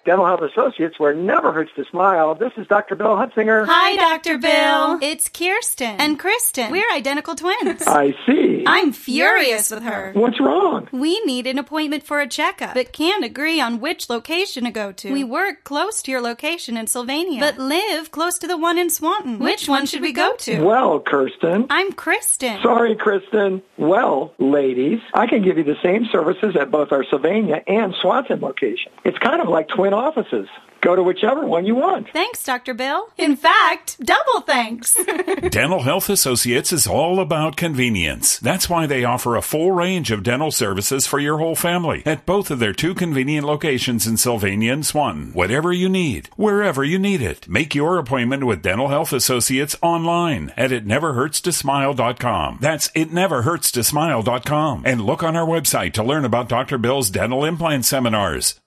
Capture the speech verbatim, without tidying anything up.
Dental Health Associates, where it never hurts to smile. This is Doctor Bill Hutzinger. Hi, Doctor Bill. It's Kirsten and Kristen. We're identical twins. I see. I'm furious with her. What's wrong? We need an appointment for a checkup, but can't agree on which location to go to. We work close to your location in Sylvania, but live close to the one in Swanton. Which one should we go to? Well, Kirsten. I'm Kristen. Sorry, Kristen. Well, ladies, I can give you the same services at both our Sylvania and Swanton location. It's kind of like twin offices. Go to whichever one you want. Thanks, Doctor Bill. In fact, double thanks. Dental Health Associates is all about convenience. That's why they offer a full range of dental services for your whole family at both of their two convenient locations in Sylvania and Swanton. Whatever you need, wherever you need it. Make your appointment with Dental Health Associates online at it never hurts to smile dot com. That's it never hurts to smile dot com. And look on our website to learn about Doctor Bill's dental implant seminars.